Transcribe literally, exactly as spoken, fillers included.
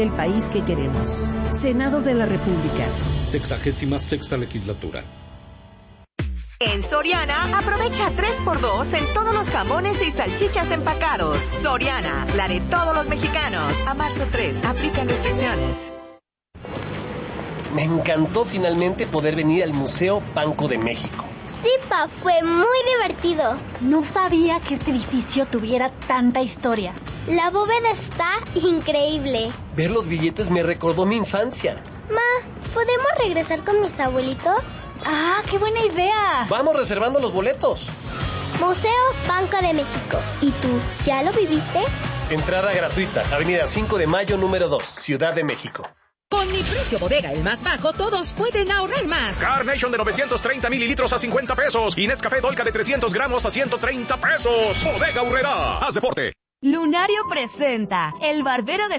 El país que queremos. Senado de la República. Sexagésima sexta legislatura. En Soriana, aprovecha tres por dos en todos los jamones y salchichas empacados. Soriana, la de todos los mexicanos. A marzo tres, aplican restricciones. Me encantó finalmente poder venir al Museo Banco de México. Sí, pa, fue muy divertido. No sabía que este edificio tuviera tanta historia. La bóveda está increíble. Ver los billetes me recordó mi infancia. Ma, ¿podemos regresar con mis abuelitos? ¡Ah, qué buena idea! Vamos reservando los boletos. Museo Banco de México. ¿Y tú, ya lo viviste? Entrada gratuita, Avenida cinco de Mayo, número dos, Ciudad de México. Con mi precio bodega, el más bajo, todos pueden ahorrar más. Carnation de novecientos treinta mililitros a cincuenta pesos. Y Nescafé Dolca de trescientos gramos a ciento treinta pesos. Bodega Aurrerá. Haz deporte. Lunario presenta El Barbero de